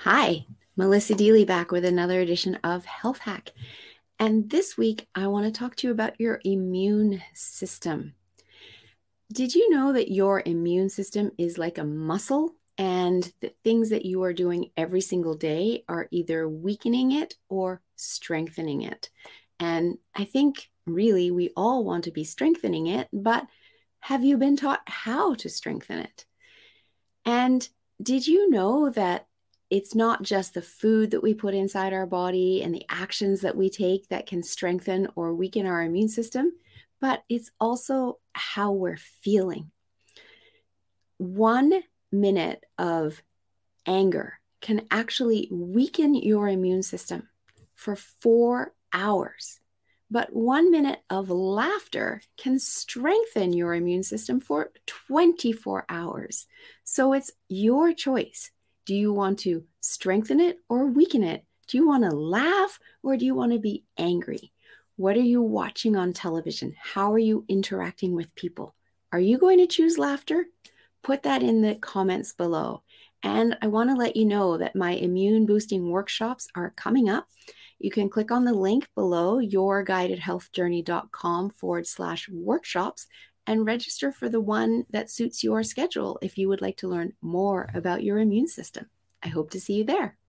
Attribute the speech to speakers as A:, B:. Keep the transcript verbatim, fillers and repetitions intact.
A: Hi, Melissa Deely back with another edition of Health Hack. And this week, I want to talk to you about your immune system. Did you know that your immune system is like a muscle and the things that you are doing every single day are either weakening it or strengthening it? And I think really we all want to be strengthening it, but have you been taught how to strengthen it? And did you know that it's not just the food that we put inside our body and the actions that we take that can strengthen or weaken our immune system, but it's also how we're feeling. One minute of anger can actually weaken your immune system for four hours. But one minute of laughter can strengthen your immune system for twenty-four hours. So it's your choice. Do you want to strengthen it or weaken it? Do you want to laugh or do you want to be angry? What are you watching on television? How are you interacting with people? Are you going to choose laughter? Put that in the comments below. And I want to let you know that my immune boosting workshops are coming up. You can click on the link below, yourguidedhealthjourney.com forward slash workshops, and register for the one that suits your schedule if you would like to learn more about your immune system. I hope to see you there.